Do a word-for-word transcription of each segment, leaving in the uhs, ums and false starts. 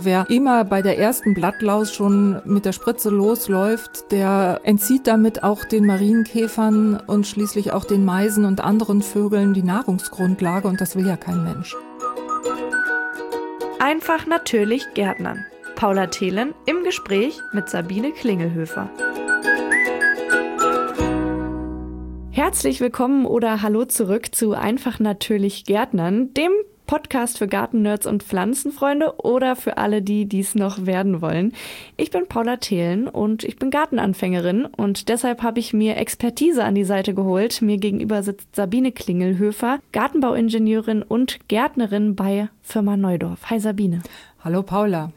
wer immer bei der ersten Blattlaus schon mit der Spritze losläuft, der entzieht damit auch den Marienkäfern und schließlich auch den Meisen und anderen Vögeln die Nahrungsgrundlage und das will ja kein Mensch. Einfach natürlich Gärtnern. Paula Thelen im Gespräch mit Sabine Klingelhöfer. Herzlich willkommen oder hallo zurück zu Einfach natürlich Gärtnern, dem Podcast für Gartennerds und Pflanzenfreunde oder für alle, die dies noch werden wollen. Ich bin Paula Thelen und ich bin Gartenanfängerin und deshalb habe ich mir Expertise an die Seite geholt. Mir gegenüber sitzt Sabine Klingelhöfer, Gartenbauingenieurin und Gärtnerin bei Firma Neudorf. Hi Sabine. Hallo Paula.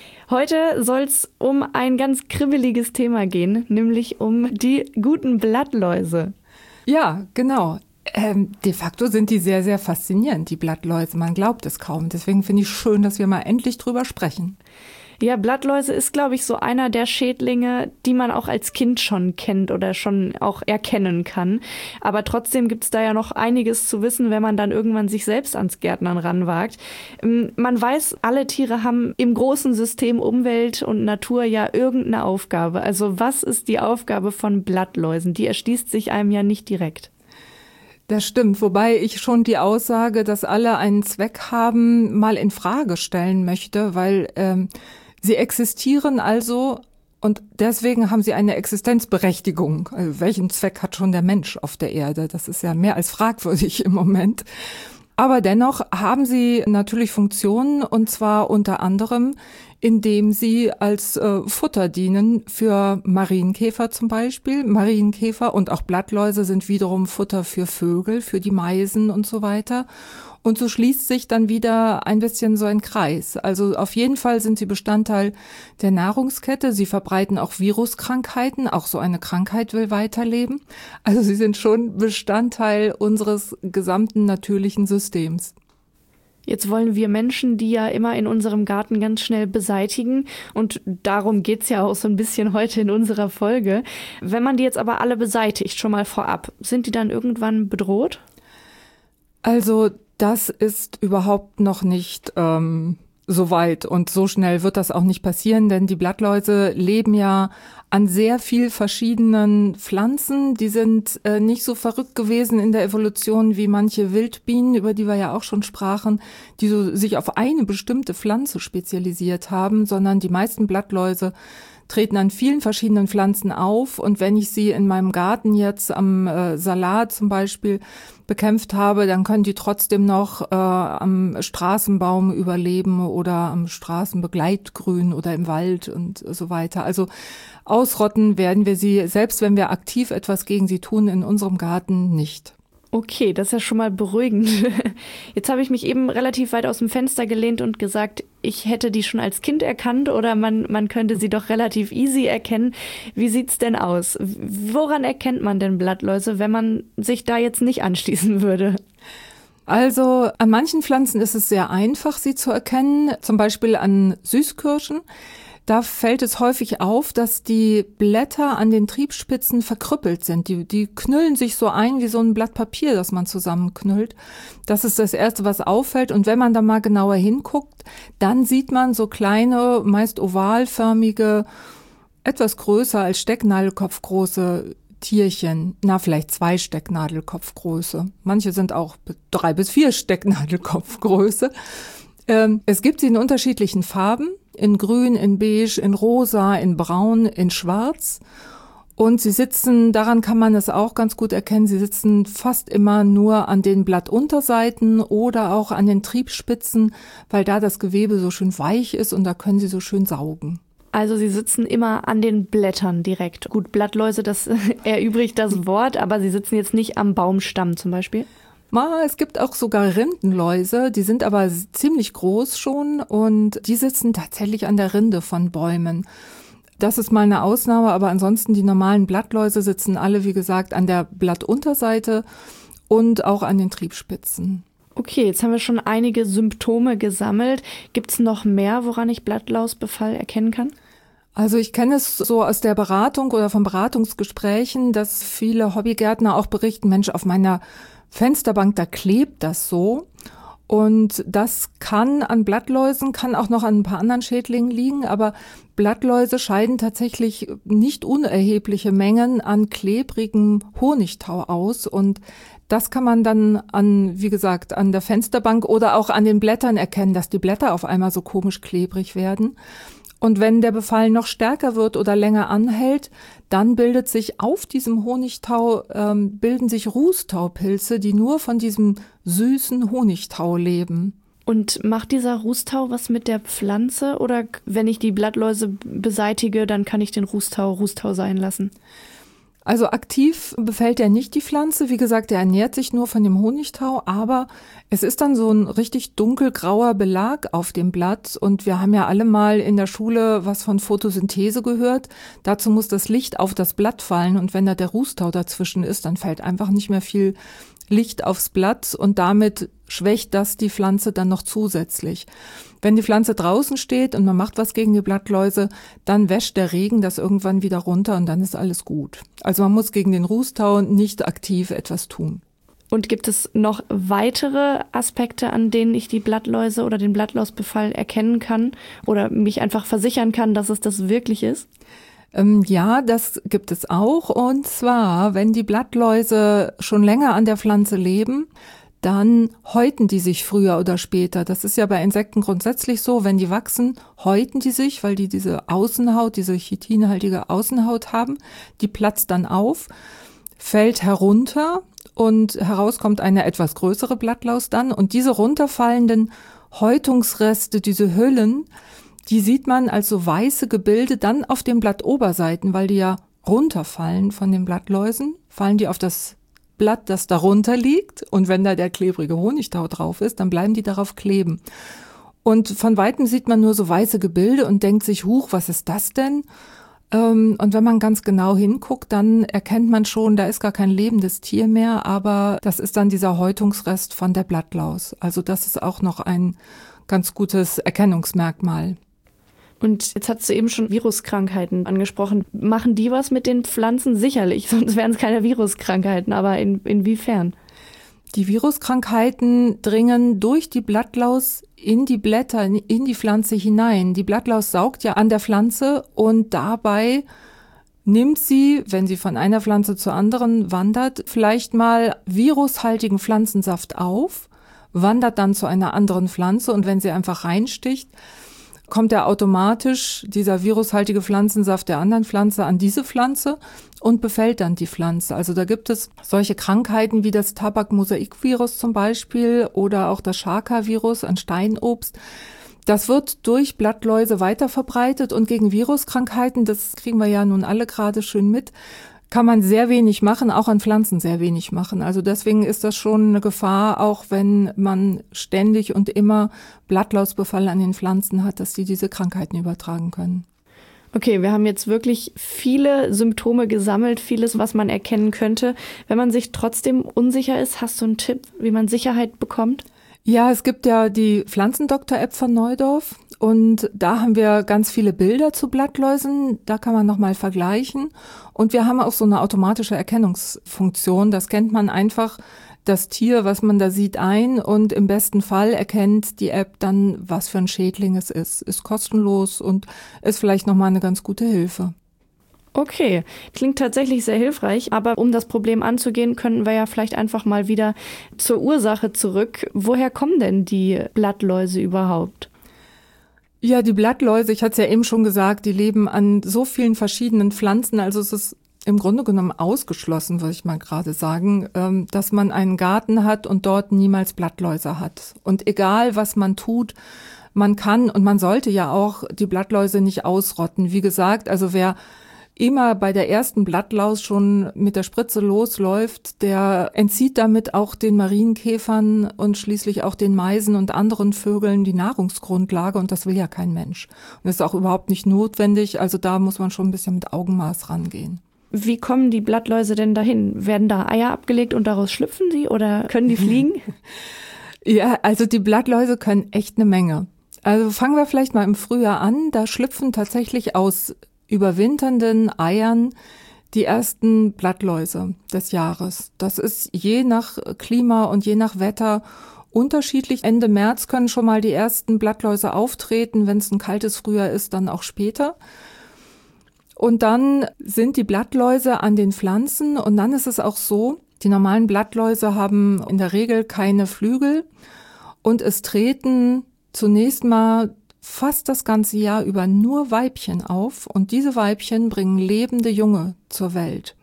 Heute soll es um ein ganz kribbeliges Thema gehen, nämlich um die guten Blattläuse. Ja, genau. Ähm, de facto sind die sehr, sehr faszinierend, die Blattläuse. Man glaubt es kaum. Deswegen finde ich schön, dass wir mal endlich drüber sprechen. Ja, Blattläuse ist, glaube ich, so einer der Schädlinge, die man auch als Kind schon kennt oder schon auch erkennen kann. Aber trotzdem gibt es da ja noch einiges zu wissen, wenn man dann irgendwann sich selbst ans Gärtnern ranwagt. Man weiß, alle Tiere haben im großen System Umwelt und Natur ja irgendeine Aufgabe. Also was ist die Aufgabe von Blattläusen? Die erschließt sich einem ja nicht direkt. Das stimmt, wobei ich schon die Aussage, dass alle einen Zweck haben, mal in Frage stellen möchte, weil ähm, sie existieren also und deswegen haben sie eine Existenzberechtigung. Also welchen Zweck hat schon der Mensch auf der Erde? Das ist ja mehr als fragwürdig im Moment. Aber dennoch haben sie natürlich Funktionen und zwar unter anderem, indem sie als äh, Futter dienen für Marienkäfer zum Beispiel. Marienkäfer und auch Blattläuse sind wiederum Futter für Vögel, für die Meisen und so weiter. Und so schließt sich dann wieder ein bisschen so ein Kreis. Also auf jeden Fall sind sie Bestandteil der Nahrungskette. Sie verbreiten auch Viruskrankheiten. Auch so eine Krankheit will weiterleben. Also sie sind schon Bestandteil unseres gesamten natürlichen Systems. Jetzt wollen wir Menschen die ja immer in unserem Garten ganz schnell beseitigen und darum geht's ja auch so ein bisschen heute in unserer Folge. Wenn man die jetzt aber alle beseitigt, schon mal vorab, sind die dann irgendwann bedroht? Also das ist überhaupt noch nicht ähm, so weit und so schnell wird das auch nicht passieren, denn die Blattläuse leben ja an sehr viel verschiedenen Pflanzen. Die sind äh, nicht so verrückt gewesen in der Evolution wie manche Wildbienen, über die wir ja auch schon sprachen, die so sich auf eine bestimmte Pflanze spezialisiert haben, sondern die meisten Blattläuse treten an vielen verschiedenen Pflanzen auf und wenn ich sie in meinem Garten jetzt am äh, Salat zum Beispiel bekämpft habe, dann können die trotzdem noch äh, am Straßenbaum überleben oder am Straßenbegleitgrün oder im Wald und so weiter. Also ausrotten werden wir sie, selbst wenn wir aktiv etwas gegen sie tun, in unserem Garten nicht. Okay, das ist ja schon mal beruhigend. Jetzt habe ich mich eben relativ weit aus dem Fenster gelehnt und gesagt, ich hätte die schon als Kind erkannt oder man, man könnte sie doch relativ easy erkennen. Wie sieht's denn aus? Woran erkennt man denn Blattläuse, wenn man sich da jetzt nicht anschließen würde? Also an manchen Pflanzen ist es sehr einfach, sie zu erkennen, zum Beispiel an Süßkirschen. Da fällt es häufig auf, dass die Blätter an den Triebspitzen verkrüppelt sind. Die, die knüllen sich so ein wie so ein Blatt Papier, das man zusammenknüllt. Das ist das Erste, was auffällt. Und wenn man da mal genauer hinguckt, dann sieht man so kleine, meist ovalförmige, etwas größer als Stecknadelkopf große Tierchen. Na, vielleicht zwei Stecknadelkopfgröße. Manche sind auch drei bis vier Stecknadelkopfgröße. Ähm, es gibt sie in unterschiedlichen Farben. In grün, in beige, in rosa, in braun, in schwarz. Und sie sitzen, daran kann man es auch ganz gut erkennen, sie sitzen fast immer nur an den Blattunterseiten oder auch an den Triebspitzen, weil da das Gewebe so schön weich ist und da können sie so schön saugen. Also sie sitzen immer an den Blättern direkt. Gut, Blattläuse, das erübrigt das Wort, aber sie sitzen jetzt nicht am Baumstamm zum Beispiel? Es gibt auch sogar Rindenläuse, die sind aber ziemlich groß schon und die sitzen tatsächlich an der Rinde von Bäumen. Das ist mal eine Ausnahme, aber ansonsten die normalen Blattläuse sitzen alle, wie gesagt, an der Blattunterseite und auch an den Triebspitzen. Okay, jetzt haben wir schon einige Symptome gesammelt. Gibt es noch mehr, woran ich Blattlausbefall erkennen kann? Also ich kenne es so aus der Beratung oder von Beratungsgesprächen, dass viele Hobbygärtner auch berichten, Mensch, auf meiner Fensterbank, da klebt das so. Und das kann an Blattläusen, kann auch noch an ein paar anderen Schädlingen liegen, aber Blattläuse scheiden tatsächlich nicht unerhebliche Mengen an klebrigem Honigtau aus. Und das kann man dann an, wie gesagt, an der Fensterbank oder auch an den Blättern erkennen, dass die Blätter auf einmal so komisch klebrig werden. Und wenn der Befall noch stärker wird oder länger anhält, dann bildet sich auf diesem Honigtau, ähm, bilden sich Rußtaupilze, die nur von diesem süßen Honigtau leben. Und macht dieser Rußtau was mit der Pflanze? Oder wenn ich die Blattläuse beseitige, dann kann ich den Rußtau Rußtau sein lassen? Also aktiv befällt er nicht die Pflanze. Wie gesagt, er ernährt sich nur von dem Honigtau, aber es ist dann so ein richtig dunkelgrauer Belag auf dem Blatt. Und wir haben ja alle mal in der Schule was von Photosynthese gehört. Dazu muss das Licht auf das Blatt fallen. Und wenn da der Rußtau dazwischen ist, dann fällt einfach nicht mehr viel Licht aufs Blatt und damit schwächt das die Pflanze dann noch zusätzlich. Wenn die Pflanze draußen steht und man macht was gegen die Blattläuse, dann wäscht der Regen das irgendwann wieder runter und dann ist alles gut. Also man muss gegen den Rußtau nicht aktiv etwas tun. Und gibt es noch weitere Aspekte, an denen ich die Blattläuse oder den Blattlausbefall erkennen kann oder mich einfach versichern kann, dass es das wirklich ist? Ja, das gibt es auch. Und zwar, wenn die Blattläuse schon länger an der Pflanze leben, dann häuten die sich früher oder später. Das ist ja bei Insekten grundsätzlich so. Wenn die wachsen, häuten die sich, weil die diese Außenhaut, diese chitinhaltige Außenhaut haben. Die platzt dann auf, fällt herunter und heraus kommt eine etwas größere Blattlaus dann. Und diese runterfallenden Häutungsreste, diese Hüllen, die sieht man als so weiße Gebilde dann auf den Blattoberseiten, weil die ja runterfallen von den Blattläusen, fallen die auf das Blatt, das darunter liegt. Und wenn da der klebrige Honigtau drauf ist, dann bleiben die darauf kleben. Und von Weitem sieht man nur so weiße Gebilde und denkt sich, huch, was ist das denn? Und wenn man ganz genau hinguckt, dann erkennt man schon, da ist gar kein lebendes Tier mehr, aber das ist dann dieser Häutungsrest von der Blattlaus. Also das ist auch noch ein ganz gutes Erkennungsmerkmal. Und jetzt hast du eben schon Viruskrankheiten angesprochen. Machen die was mit den Pflanzen? Sicherlich, sonst wären es keine Viruskrankheiten. Aber in, inwiefern? Die Viruskrankheiten dringen durch die Blattlaus in die Blätter, in die Pflanze hinein. Die Blattlaus saugt ja an der Pflanze und dabei nimmt sie, wenn sie von einer Pflanze zur anderen wandert, vielleicht mal virushaltigen Pflanzensaft auf, wandert dann zu einer anderen Pflanze und wenn sie einfach reinsticht, kommt er automatisch, dieser virushaltige Pflanzensaft der anderen Pflanze, an diese Pflanze und befällt dann die Pflanze. Also da gibt es solche Krankheiten wie das Tabak-Mosaik-Virus zum Beispiel oder auch das Chaca-Virus an Steinobst. Das wird durch Blattläuse weiterverbreitet und gegen Viruskrankheiten, das kriegen wir ja nun alle gerade schön mit, kann man sehr wenig machen, auch an Pflanzen sehr wenig machen. Also deswegen ist das schon eine Gefahr, auch wenn man ständig und immer Blattlausbefall an den Pflanzen hat, dass die diese Krankheiten übertragen können. Okay, wir haben jetzt wirklich viele Symptome gesammelt, vieles, was man erkennen könnte. Wenn man sich trotzdem unsicher ist, hast du einen Tipp, wie man Sicherheit bekommt? Ja, es gibt ja die Pflanzendoktor-App von Neudorf und da haben wir ganz viele Bilder zu Blattläusen, da kann man nochmal vergleichen und wir haben auch so eine automatische Erkennungsfunktion, das kennt man einfach, das Tier, was man da sieht, ein und im besten Fall erkennt die App dann, was für ein Schädling es ist, ist kostenlos und ist vielleicht nochmal eine ganz gute Hilfe. Okay, klingt tatsächlich sehr hilfreich, aber um das Problem anzugehen, könnten wir ja vielleicht einfach mal wieder zur Ursache zurück. Woher kommen denn die Blattläuse überhaupt? Ja, die Blattläuse, ich hatte es ja eben schon gesagt, die leben an so vielen verschiedenen Pflanzen, also es ist im Grunde genommen ausgeschlossen, würde ich mal gerade sagen, dass man einen Garten hat und dort niemals Blattläuse hat. Und egal, was man tut, man kann und man sollte ja auch die Blattläuse nicht ausrotten. Wie gesagt, also wer immer bei der ersten Blattlaus schon mit der Spritze losläuft, der entzieht damit auch den Marienkäfern und schließlich auch den Meisen und anderen Vögeln die Nahrungsgrundlage und das will ja kein Mensch. Und das ist auch überhaupt nicht notwendig, also da muss man schon ein bisschen mit Augenmaß rangehen. Wie kommen die Blattläuse denn dahin? Werden da Eier abgelegt und daraus schlüpfen sie oder können die fliegen? Ja, also die Blattläuse können echt eine Menge. Also fangen wir vielleicht mal im Frühjahr an, da schlüpfen tatsächlich aus überwinternden Eiern die ersten Blattläuse des Jahres. Das ist je nach Klima und je nach Wetter unterschiedlich. Ende März können schon mal die ersten Blattläuse auftreten, wenn es ein kaltes Frühjahr ist, dann auch später. Und dann sind die Blattläuse an den Pflanzen und dann ist es auch so, die normalen Blattläuse haben in der Regel keine Flügel und es treten zunächst mal fast das ganze Jahr über nur Weibchen auf und diese Weibchen bringen lebende Junge zur Welt.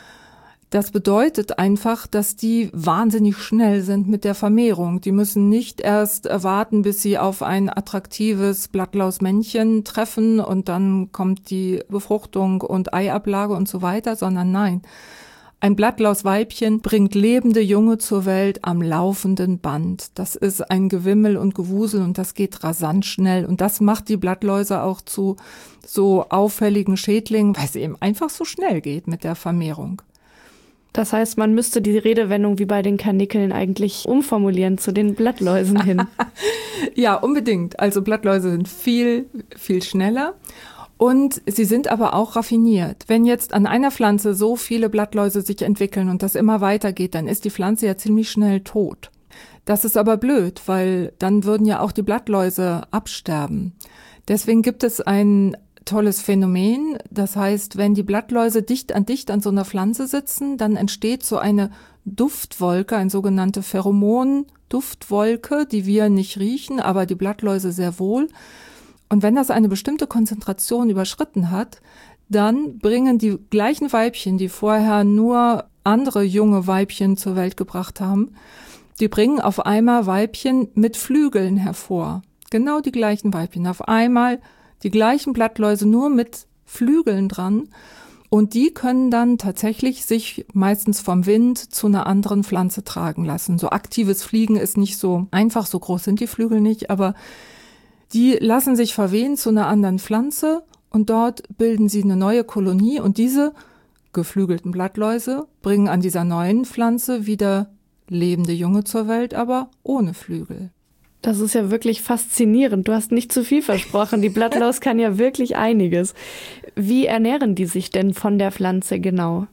Das bedeutet einfach, dass die wahnsinnig schnell sind mit der Vermehrung. Die müssen nicht erst warten, bis sie auf ein attraktives Blattlausmännchen treffen und dann kommt die Befruchtung und Eiablage und so weiter, sondern nein. Ein Blattlausweibchen bringt lebende Junge zur Welt am laufenden Band. Das ist ein Gewimmel und Gewusel und das geht rasant schnell. Und das macht die Blattläuse auch zu so auffälligen Schädlingen, weil es eben einfach so schnell geht mit der Vermehrung. Das heißt, man müsste die Redewendung wie bei den Karnickeln eigentlich umformulieren zu den Blattläusen hin. Ja, unbedingt. Also Blattläuse sind viel, viel schneller. Und sie sind aber auch raffiniert. Wenn jetzt an einer Pflanze so viele Blattläuse sich entwickeln und das immer weitergeht, dann ist die Pflanze ja ziemlich schnell tot. Das ist aber blöd, weil dann würden ja auch die Blattläuse absterben. Deswegen gibt es ein tolles Phänomen. Das heißt, wenn die Blattläuse dicht an dicht an so einer Pflanze sitzen, dann entsteht so eine Duftwolke, eine sogenannte Pheromon-Duftwolke, die wir nicht riechen, aber die Blattläuse sehr wohl. Und wenn das eine bestimmte Konzentration überschritten hat, dann bringen die gleichen Weibchen, die vorher nur andere junge Weibchen zur Welt gebracht haben, die bringen auf einmal Weibchen mit Flügeln hervor. Genau die gleichen Weibchen. Auf einmal die gleichen Blattläuse nur mit Flügeln dran. Und die können dann tatsächlich sich meistens vom Wind zu einer anderen Pflanze tragen lassen. So aktives Fliegen ist nicht so einfach, so groß sind die Flügel nicht, aber die lassen sich verwehen zu einer anderen Pflanze und dort bilden sie eine neue Kolonie und diese geflügelten Blattläuse bringen an dieser neuen Pflanze wieder lebende Junge zur Welt, aber ohne Flügel. Das ist ja wirklich faszinierend. Du hast nicht zu viel versprochen. Die Blattlaus kann ja wirklich einiges. Wie ernähren die sich denn von der Pflanze genau?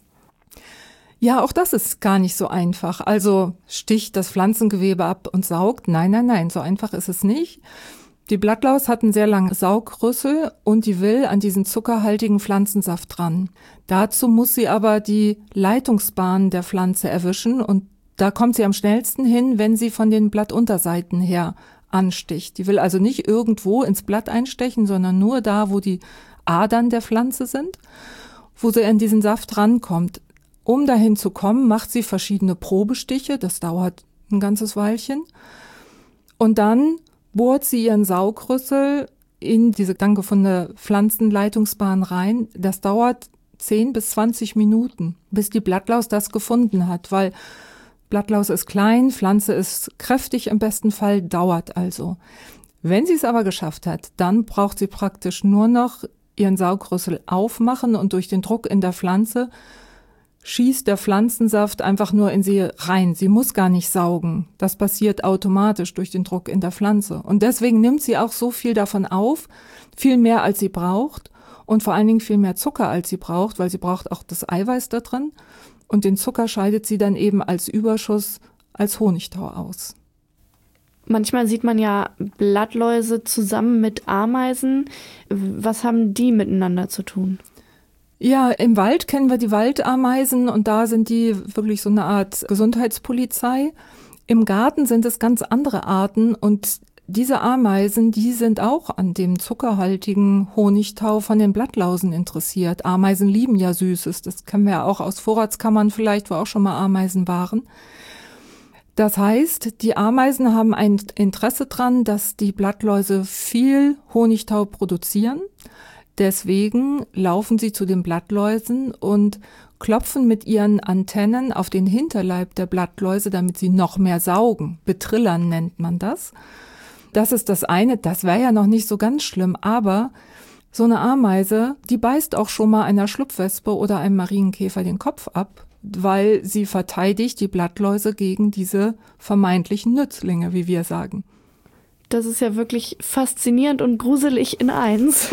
Ja, auch das ist gar nicht so einfach. Also sticht das Pflanzengewebe ab und saugt? Nein, nein, nein, so einfach ist es nicht. Die Blattlaus hat einen sehr langen Saugrüssel und die will an diesen zuckerhaltigen Pflanzensaft dran. Dazu muss sie aber die Leitungsbahn der Pflanze erwischen und da kommt sie am schnellsten hin, wenn sie von den Blattunterseiten her ansticht. Die will also nicht irgendwo ins Blatt einstechen, sondern nur da, wo die Adern der Pflanze sind, wo sie an diesen Saft rankommt. Um dahin zu kommen, macht sie verschiedene Probestiche, das dauert ein ganzes Weilchen. Und dann bohrt sie ihren Saugrüssel in diese dann gefundene Pflanzenleitungsbahn rein. Das dauert zehn bis zwanzig Minuten, bis die Blattlaus das gefunden hat, weil Blattlaus ist klein, Pflanze ist kräftig im besten Fall, dauert also. Wenn sie es aber geschafft hat, dann braucht sie praktisch nur noch ihren Saugrüssel aufmachen und durch den Druck in der Pflanze schießt der Pflanzensaft einfach nur in sie rein. Sie muss gar nicht saugen. Das passiert automatisch durch den Druck in der Pflanze. Und deswegen nimmt sie auch so viel davon auf, viel mehr als sie braucht und vor allen Dingen viel mehr Zucker als sie braucht, weil sie braucht auch das Eiweiß da drin. Und den Zucker scheidet sie dann eben als Überschuss als Honigtau aus. Manchmal sieht man ja Blattläuse zusammen mit Ameisen. Was haben die miteinander zu tun? Ja, im Wald kennen wir die Waldameisen und da sind die wirklich so eine Art Gesundheitspolizei. Im Garten sind es ganz andere Arten und diese Ameisen, die sind auch an dem zuckerhaltigen Honigtau von den Blattlausen interessiert. Ameisen lieben ja Süßes, das kennen wir ja auch aus Vorratskammern vielleicht, wo auch schon mal Ameisen waren. Das heißt, die Ameisen haben ein Interesse dran, dass die Blattläuse viel Honigtau produzieren. Deswegen laufen sie zu den Blattläusen und klopfen mit ihren Antennen auf den Hinterleib der Blattläuse, damit sie noch mehr saugen. Betrillern nennt man das. Das ist das eine, das wäre ja noch nicht so ganz schlimm, aber so eine Ameise, die beißt auch schon mal einer Schlupfwespe oder einem Marienkäfer den Kopf ab, weil sie verteidigt die Blattläuse gegen diese vermeintlichen Nützlinge, wie wir sagen. Das ist ja wirklich faszinierend und gruselig in eins.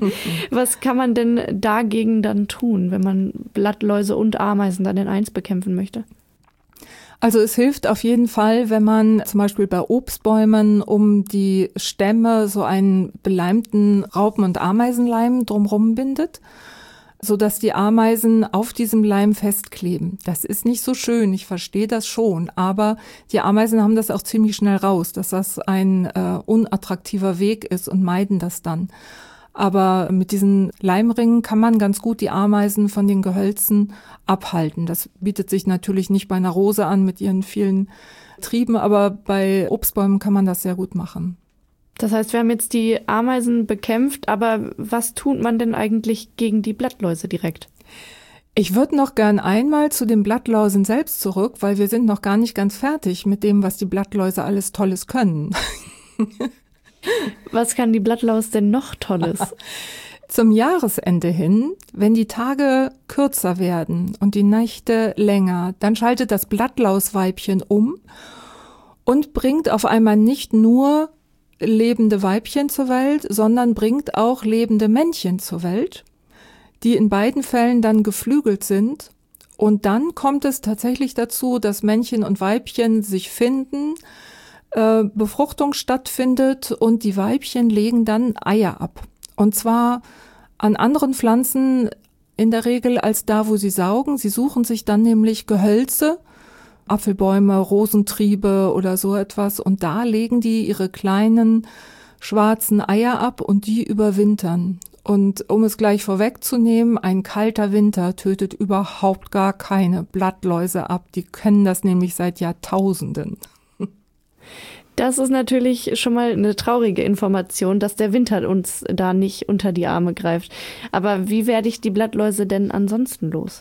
Was kann man denn dagegen dann tun, wenn man Blattläuse und Ameisen dann in eins bekämpfen möchte? Also es hilft auf jeden Fall, wenn man zum Beispiel bei Obstbäumen um die Stämme so einen beleimten Raupen- und Ameisenleim drumherum bindet, sodass die Ameisen auf diesem Leim festkleben. Das ist nicht so schön, ich verstehe das schon, aber die Ameisen haben das auch ziemlich schnell raus, dass das ein äh, unattraktiver Weg ist und meiden das dann. Aber mit diesen Leimringen kann man ganz gut die Ameisen von den Gehölzen abhalten. Das bietet sich natürlich nicht bei einer Rose an mit ihren vielen Trieben, aber bei Obstbäumen kann man das sehr gut machen. Das heißt, wir haben jetzt die Ameisen bekämpft, aber was tut man denn eigentlich gegen die Blattläuse direkt? Ich würde noch gern einmal zu den Blattläusen selbst zurück, weil wir sind noch gar nicht ganz fertig mit dem, was die Blattläuse alles Tolles können. Was kann die Blattlaus denn noch Tolles? Zum Jahresende hin, wenn die Tage kürzer werden und die Nächte länger, dann schaltet das Blattlausweibchen um und bringt auf einmal nicht nur lebende Weibchen zur Welt, sondern bringt auch lebende Männchen zur Welt, die in beiden Fällen dann geflügelt sind. Und dann kommt es tatsächlich dazu, dass Männchen und Weibchen sich finden, äh, Befruchtung stattfindet und die Weibchen legen dann Eier ab. Und zwar an anderen Pflanzen in der Regel als da, wo sie saugen. Sie suchen sich dann nämlich Gehölze, Apfelbäume, Rosentriebe oder so etwas. Und da legen die ihre kleinen schwarzen Eier ab und die überwintern. Und um es gleich vorwegzunehmen, ein kalter Winter tötet überhaupt gar keine Blattläuse ab. Die können das nämlich seit Jahrtausenden. Das ist natürlich schon mal eine traurige Information, dass der Winter uns da nicht unter die Arme greift. Aber wie werde ich die Blattläuse denn ansonsten los?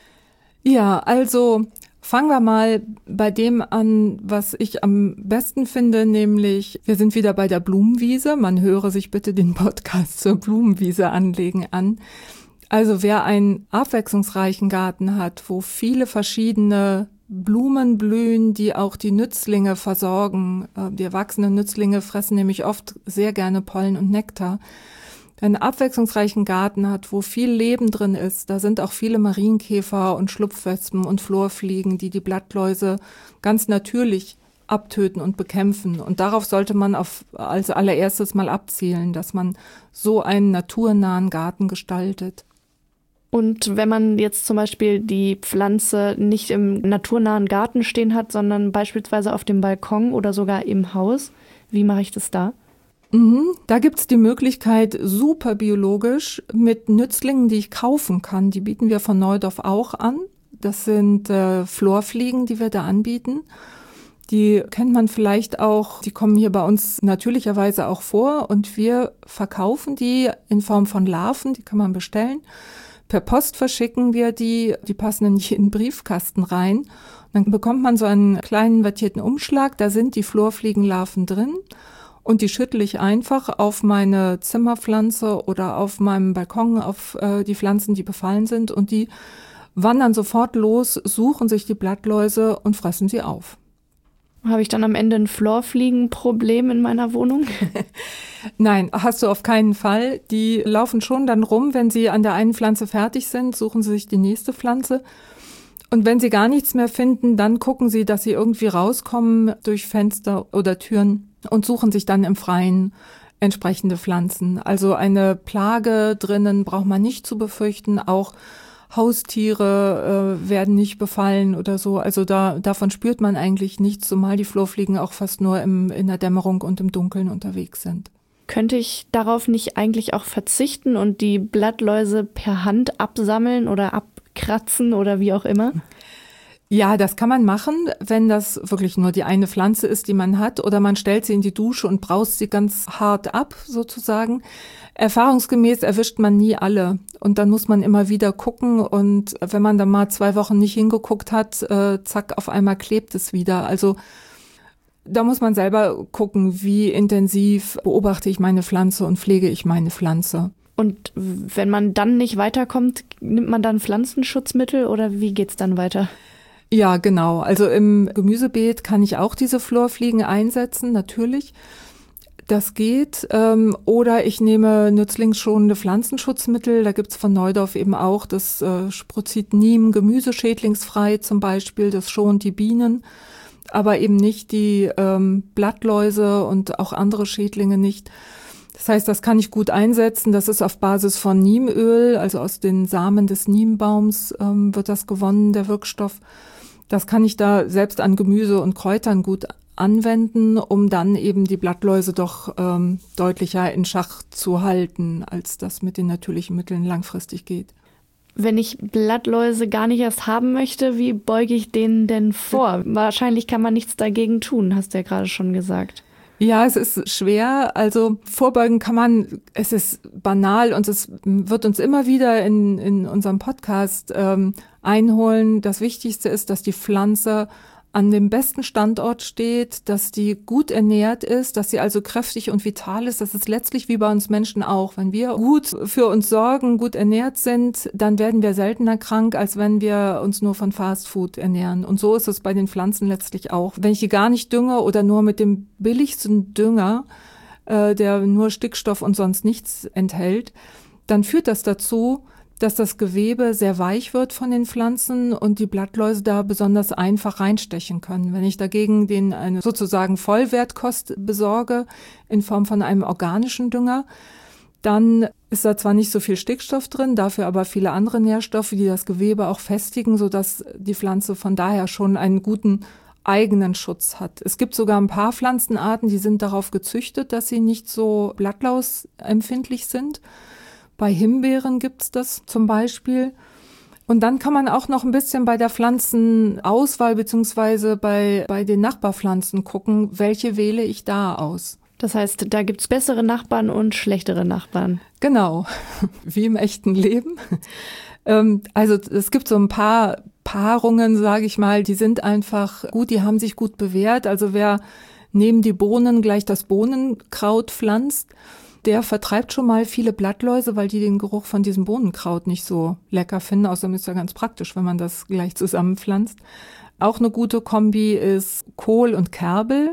Ja, also fangen wir mal bei dem an, was ich am besten finde, nämlich wir sind wieder bei der Blumenwiese. Man höre sich bitte den Podcast zur Blumenwiese anlegen an. Also wer einen abwechslungsreichen Garten hat, wo viele verschiedene Blumen blühen, die auch die Nützlinge versorgen. Die erwachsenen Nützlinge fressen nämlich oft sehr gerne Pollen und Nektar. Wer einen abwechslungsreichen Garten hat, wo viel Leben drin ist, da sind auch viele Marienkäfer und Schlupfwespen und Florfliegen, die die Blattläuse ganz natürlich abtöten und bekämpfen. Und darauf sollte man auf, als allererstes mal abzielen, dass man so einen naturnahen Garten gestaltet. Und wenn man jetzt zum Beispiel die Pflanze nicht im naturnahen Garten stehen hat, sondern beispielsweise auf dem Balkon oder sogar im Haus, wie mache ich das da? Mhm, da gibt's die Möglichkeit, super biologisch mit Nützlingen, die ich kaufen kann. Die bieten wir von Neudorf auch an. Das sind äh, Florfliegen, die wir da anbieten. Die kennt man vielleicht auch, die kommen hier bei uns natürlicherweise auch vor und wir verkaufen die in Form von Larven, die kann man bestellen. Per Post verschicken wir die, die passen in jeden Briefkasten rein. Dann bekommt man so einen kleinen wattierten Umschlag, da sind die Florfliegenlarven drin und die schüttle ich einfach auf meine Zimmerpflanze oder auf meinem Balkon auf äh, die Pflanzen, die befallen sind und die wandern sofort los, suchen sich die Blattläuse und fressen sie auf. Habe ich dann am Ende ein Florfliegenproblem in meiner Wohnung? Nein, hast du auf keinen Fall. Die laufen schon dann rum, wenn sie an der einen Pflanze fertig sind, suchen sie sich die nächste Pflanze. Und wenn sie gar nichts mehr finden, dann gucken sie, dass sie irgendwie rauskommen durch Fenster oder Türen und suchen sich dann im Freien entsprechende Pflanzen. Also eine Plage drinnen braucht man nicht zu befürchten, auch Haustiere äh, werden nicht befallen oder so. Also da davon spürt man eigentlich nichts, zumal die Florfliegen auch fast nur im, in der Dämmerung und im Dunkeln unterwegs sind. Könnte ich darauf nicht eigentlich auch verzichten und die Blattläuse per Hand absammeln oder abkratzen oder wie auch immer? Ja, das kann man machen, wenn das wirklich nur die eine Pflanze ist, die man hat, oder man stellt sie in die Dusche und braust sie ganz hart ab, sozusagen. Erfahrungsgemäß erwischt man nie alle und dann muss man immer wieder gucken und wenn man dann mal zwei Wochen nicht hingeguckt hat, äh, zack, auf einmal klebt es wieder. Also da muss man selber gucken, wie intensiv beobachte ich meine Pflanze und pflege ich meine Pflanze. Und wenn man dann nicht weiterkommt, nimmt man dann Pflanzenschutzmittel oder wie geht's dann weiter? Ja, genau. Also im Gemüsebeet kann ich auch diese Florfliegen einsetzen, natürlich. Das geht. Ähm, oder ich nehme nützlingsschonende Pflanzenschutzmittel. Da gibt's von Neudorf eben auch das äh, Sprozid-Neem, gemüseschädlingsfrei zum Beispiel. Das schont die Bienen, aber eben nicht die ähm, Blattläuse und auch andere Schädlinge nicht. Das heißt, das kann ich gut einsetzen. Das ist auf Basis von Niemöl, also aus den Samen des Niembaums ähm, wird das gewonnen, der Wirkstoff. Das kann ich da selbst an Gemüse und Kräutern gut anwenden, um dann eben die Blattläuse doch ähm, deutlicher in Schach zu halten, als das mit den natürlichen Mitteln langfristig geht. Wenn ich Blattläuse gar nicht erst haben möchte, wie beuge ich denen denn vor? Wahrscheinlich kann man nichts dagegen tun, hast du ja gerade schon gesagt. Ja, es ist schwer. Also vorbeugen kann man, es ist banal und es wird uns immer wieder in, in unserem Podcast ähm, einholen. Das Wichtigste ist, dass die Pflanze an dem besten Standort steht, dass die gut ernährt ist, dass sie also kräftig und vital ist. Das ist letztlich wie bei uns Menschen auch. Wenn wir gut für uns sorgen, gut ernährt sind, dann werden wir seltener krank, als wenn wir uns nur von Fastfood ernähren. Und so ist es bei den Pflanzen letztlich auch. Wenn ich die gar nicht dünge oder nur mit dem billigsten Dünger, äh, der nur Stickstoff und sonst nichts enthält, dann führt das dazu, dass das Gewebe sehr weich wird von den Pflanzen und die Blattläuse da besonders einfach reinstechen können. Wenn ich dagegen denen eine sozusagen Vollwertkost besorge in Form von einem organischen Dünger, dann ist da zwar nicht so viel Stickstoff drin, dafür aber viele andere Nährstoffe, die das Gewebe auch festigen, sodass die Pflanze von daher schon einen guten eigenen Schutz hat. Es gibt sogar ein paar Pflanzenarten, die sind darauf gezüchtet, dass sie nicht so blattlausempfindlich sind. Bei Himbeeren gibt's das zum Beispiel. Und dann kann man auch noch ein bisschen bei der Pflanzenauswahl beziehungsweise bei, bei den Nachbarpflanzen gucken, welche wähle ich da aus. Das heißt, da gibt's bessere Nachbarn und schlechtere Nachbarn. Genau, wie im echten Leben. Also es gibt so ein paar Paarungen, sage ich mal, die sind einfach gut, die haben sich gut bewährt. Also wer neben die Bohnen gleich das Bohnenkraut pflanzt, der vertreibt schon mal viele Blattläuse, weil die den Geruch von diesem Bohnenkraut nicht so lecker finden. Außerdem ist ja ganz praktisch, wenn man das gleich zusammenpflanzt. Auch eine gute Kombi ist Kohl und Kerbel.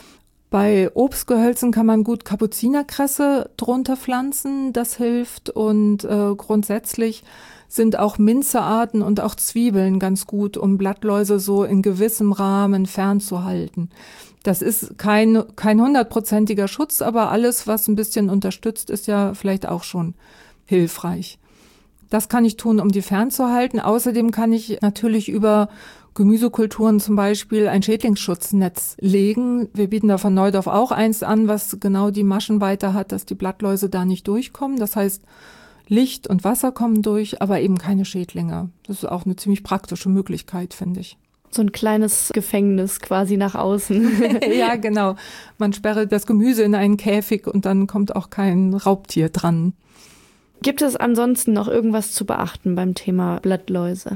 Bei Obstgehölzen kann man gut Kapuzinerkresse drunter pflanzen, das hilft. Und äh, grundsätzlich sind auch Minzearten und auch Zwiebeln ganz gut, um Blattläuse so in gewissem Rahmen fernzuhalten. Das ist kein kein hundertprozentiger Schutz, aber alles, was ein bisschen unterstützt, ist ja vielleicht auch schon hilfreich. Das kann ich tun, um die fernzuhalten. Außerdem kann ich natürlich über Gemüsekulturen zum Beispiel ein Schädlingsschutznetz legen. Wir bieten da von Neudorf auch eins an, was genau die Maschenweite hat, dass die Blattläuse da nicht durchkommen. Das heißt, Licht und Wasser kommen durch, aber eben keine Schädlinge. Das ist auch eine ziemlich praktische Möglichkeit, finde ich. So ein kleines Gefängnis quasi nach außen. Ja, genau. Man sperrt das Gemüse in einen Käfig und dann kommt auch kein Raubtier dran. Gibt es ansonsten noch irgendwas zu beachten beim Thema Blattläuse?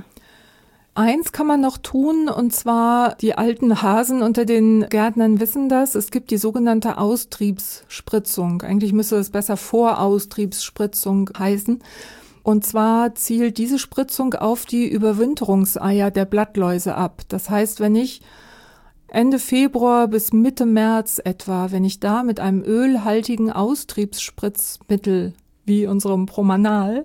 Eins kann man noch tun, und zwar die alten Hasen unter den Gärtnern wissen das. Es gibt die sogenannte Austriebsspritzung. Eigentlich müsste es besser Voraustriebsspritzung heißen. Und zwar zielt diese Spritzung auf die Überwinterungseier der Blattläuse ab. Das heißt, wenn ich Ende Februar bis Mitte März etwa, wenn ich da mit einem ölhaltigen Austriebsspritzmittel wie unserem Promanal,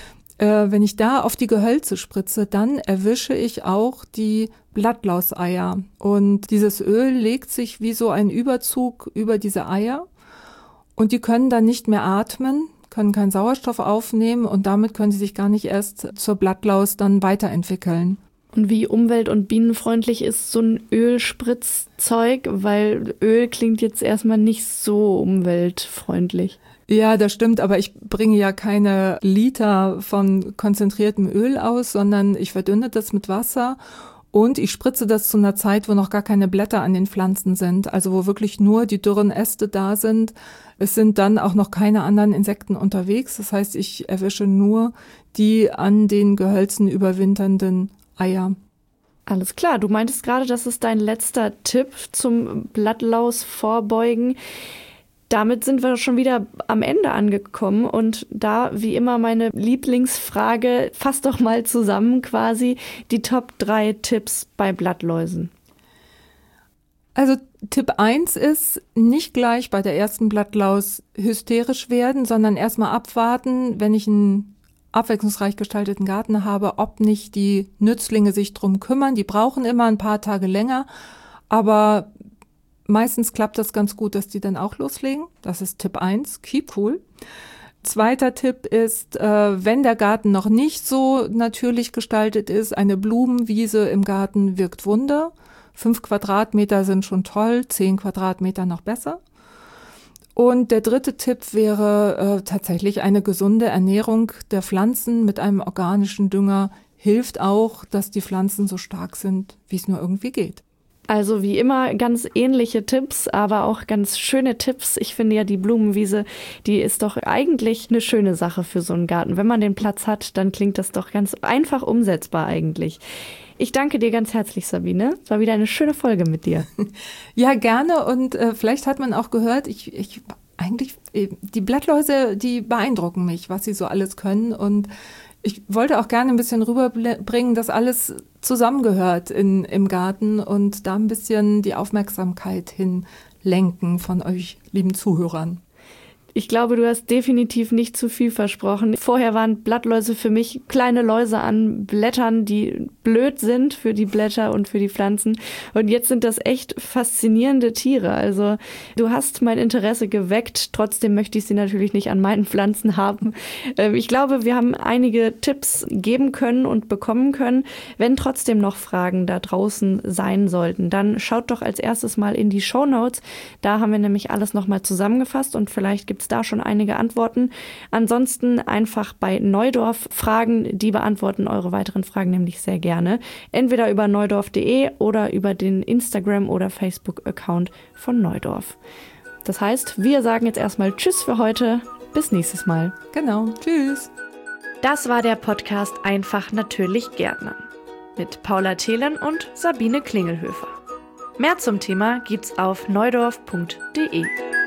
äh, wenn ich da auf die Gehölze spritze, dann erwische ich auch die Blattlauseier. Und dieses Öl legt sich wie so ein Überzug über diese Eier und die können dann nicht mehr atmen, können keinen Sauerstoff aufnehmen und damit können sie sich gar nicht erst zur Blattlaus dann weiterentwickeln. Und wie umwelt- und bienenfreundlich ist so ein Ölspritzzeug? Weil Öl klingt jetzt erstmal nicht so umweltfreundlich. Ja, das stimmt, aber ich bringe ja keine Liter von konzentriertem Öl aus, sondern ich verdünne das mit Wasser und ich spritze das zu einer Zeit, wo noch gar keine Blätter an den Pflanzen sind, also wo wirklich nur die dürren Äste da sind. Es sind dann auch noch keine anderen Insekten unterwegs, das heißt, ich erwische nur die an den Gehölzen überwinternden Eier. Alles klar, du meintest gerade, das ist dein letzter Tipp zum Blattlaus vorbeugen. Damit sind wir schon wieder am Ende angekommen und da wie immer meine Lieblingsfrage, fass doch mal zusammen quasi die Top drei Tipps bei Blattläusen. Also Tipp eins ist, nicht gleich bei der ersten Blattlaus hysterisch werden, sondern erstmal abwarten, wenn ich einen abwechslungsreich gestalteten Garten habe, ob nicht die Nützlinge sich drum kümmern. Die brauchen immer ein paar Tage länger, aber meistens klappt das ganz gut, dass die dann auch loslegen. Das ist Tipp eins, keep cool. Zweiter Tipp ist, äh, wenn der Garten noch nicht so natürlich gestaltet ist, eine Blumenwiese im Garten wirkt Wunder. Fünf Quadratmeter sind schon toll, zehn Quadratmeter noch besser. Und der dritte Tipp wäre äh, tatsächlich eine gesunde Ernährung der Pflanzen mit einem organischen Dünger. Hilft auch, dass die Pflanzen so stark sind, wie es nur irgendwie geht. Also wie immer ganz ähnliche Tipps, aber auch ganz schöne Tipps. Ich finde ja, die Blumenwiese, die ist doch eigentlich eine schöne Sache für so einen Garten. Wenn man den Platz hat, dann klingt das doch ganz einfach umsetzbar eigentlich. Ich danke dir ganz herzlich, Sabine. Es war wieder eine schöne Folge mit dir. Ja, gerne. Und äh, vielleicht hat man auch gehört, ich, ich eigentlich, die Blattläuse, die beeindrucken mich, was sie so alles können. Und ich wollte auch gerne ein bisschen rüberbringen, dass alles zusammengehört in, im Garten und da ein bisschen die Aufmerksamkeit hinlenken von euch, lieben Zuhörern. Ich glaube, du hast definitiv nicht zu viel versprochen. Vorher waren Blattläuse für mich kleine Läuse an Blättern, die blöd sind für die Blätter und für die Pflanzen. Und jetzt sind das echt faszinierende Tiere. Also du hast mein Interesse geweckt. Trotzdem möchte ich sie natürlich nicht an meinen Pflanzen haben. Ich glaube, wir haben einige Tipps geben können und bekommen können. Wenn trotzdem noch Fragen da draußen sein sollten, dann schaut doch als erstes mal in die Shownotes. Da haben wir nämlich alles nochmal zusammengefasst und vielleicht gibt es da schon einige Antworten. Ansonsten einfach bei Neudorf fragen, die beantworten eure weiteren Fragen nämlich sehr gerne. Entweder über neudorf punkt de oder über den Instagram- oder Facebook-Account von Neudorf. Das heißt, wir sagen jetzt erstmal Tschüss für heute. Bis nächstes Mal. Genau, tschüss. Das war der Podcast Einfach natürlich Gärtnern mit Paula Thelen und Sabine Klingelhöfer. Mehr zum Thema gibt's auf neudorf punkt de.